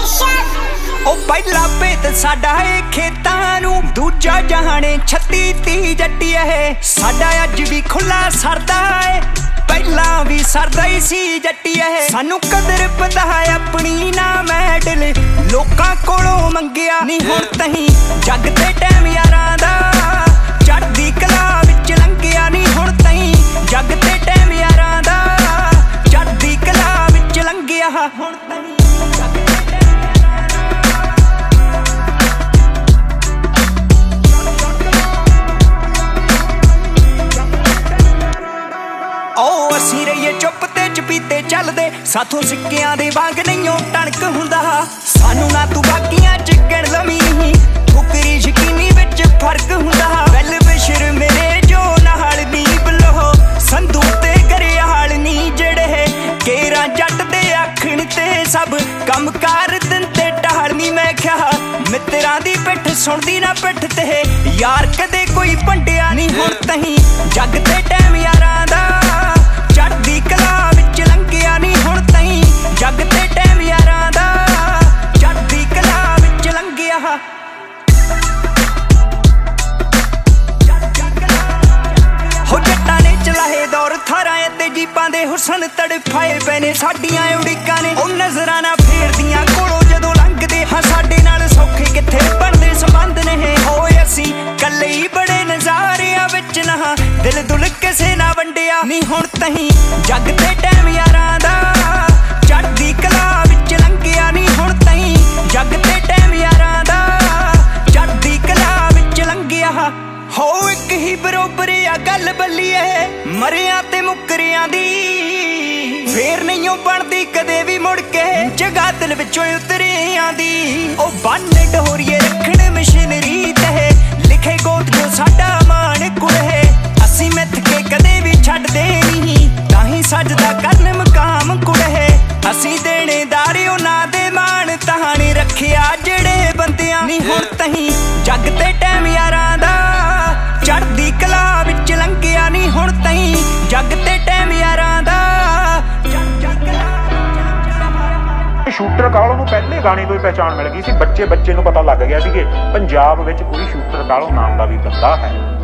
ओ पहला भेत साडा है खेतां नूं, दूजा जहाने 36-30 जट्टी है। साडा अज भी खुला सरदा है, पहला भी सरदा ही सी जट्टी है। सानू कदर पता है अपनी ना मैडल, लोकां कोलों मंगिया नहीं हुण तहीं। जग ते टैम यारां दा चढ़दी कला विच लंघिया नहीं हुण तहीं। जग ते टैम यारां दा चढ़दी कला विच लंघिया हुण तहीं। असीं रहीए चुप ते चपीते चलदे, साथों सिक्कियां दे वांग नहीं टणक हुंदा। सानू ना तू बाकियां च गिण लवीं, फुकरी यकीनी विच फर्क हुंदा। बैल बशर मेरे जो नाल नी बलो, संधू ते घरियाल नी जेड़े केरा जट दे आखण ते सब कम कार दिंदे ढाल नी। मैं क्या मित्रां दी पिठ सुणदी ना पिठ ते, यार कदे कोई भंडिया नहीं हुण तहीं। जग ते टैम यारां दा चढ़दी कला विच लंघिया नहीं हुण तहीं। जग ते टैम यारां दा चढ़दी कला विच लंघिया। हो जट्टां ने चलाए दौर थारां ते जीपां दे हुसन तड़फाए पए ने साडियां उड़ीकां ने। ओ नज़रां ना फेरदियां कोलों जदों लंघदे, हाँ साडे नाल सौखे कित्थे बनदे संबंध ने। होए असीं कल्ले ही बड़े नज़ारियां विच ना, दिल दुल किसे ना वंडिया नहीं हुण तहीं। जग ते टैम यारां दा चढ़दी कला विच लंघिया नहीं हुण तहीं। जग ते टैम यारां दा चढ़दी कला विच लंघिया। हो एक ही बरोबर आ गल बल्लीए, मरियां ते मुकरियां दी फेर नहीं बनदी कदे भी मुड़ के। जगह दिल विचों उतरियां दी ओ बन डोरिए रखण मशीनरी ते, लिखे गोत जो साडा मान कुड़े। असीं मिथ के कदे भी छड्डदे नहीं, ताहीं सजदा करन मकाम कुड़े। असीं देणेदार उन्हां दे मान तहानी रखिया जेड़े बंदियां नहीं हुण तहीं। जग ते टैम यारां दा चढ़दी कला विच लंघिया नहीं हुण तहीं। जग ते टैम यारां दा शूटर कालों नूं पहले गाने तो ही पहचान मिल गई सी। बच्चे बच्चे नूं पता लग गया सी कि पंजाब विच कोई शूटर कालों नाम का भी बंदा है।